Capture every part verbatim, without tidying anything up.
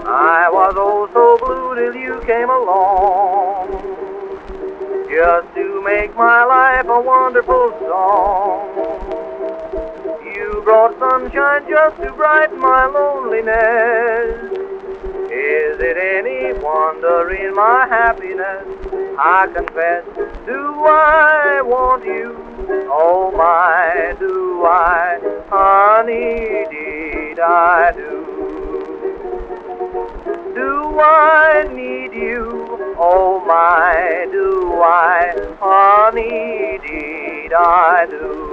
I was oh so blue till you came along, just to make my life a wonderful song. You brought sunshine just to brighten my loneliness. Is it any wonder in my happiness? I confess, do I want you? Oh my, do I? Honey, did I do? Do I need you? Oh my, do I? Honey, did I do?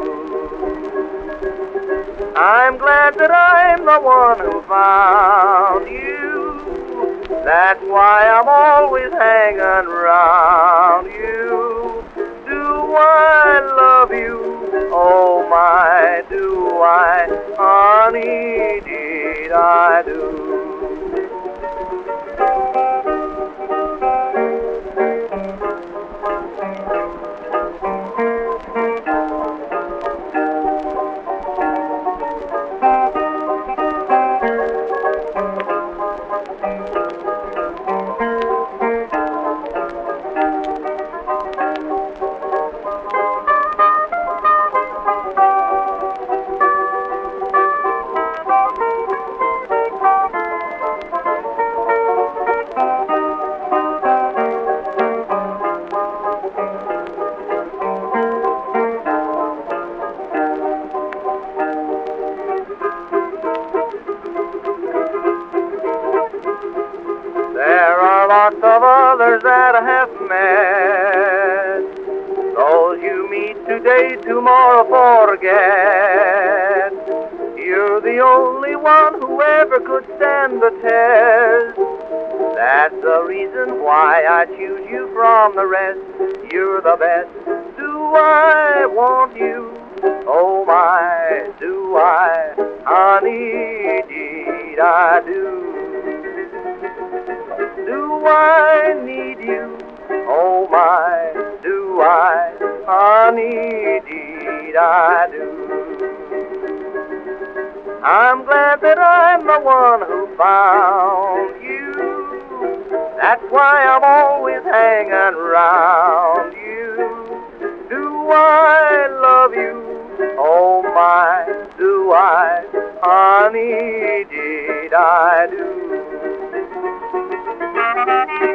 I'm glad that I'm the one who found you. That's why I'm always hanging around you. Do I love you? Oh my, do I? Honey, did I do? There are lots of others that I have met. Those you meet today, tomorrow forget. You're the only one who ever could stand the test. That's the reason why I choose you from the rest. You're the best. Do I want you? Oh my, do I? Honey, did I do? Do I need you? Oh my, do I? Honey, did I do? I'm glad that I'm the one who found you. That's why I'm always hanging around you. Do I love you? Oh my, do I? Honey, did I do?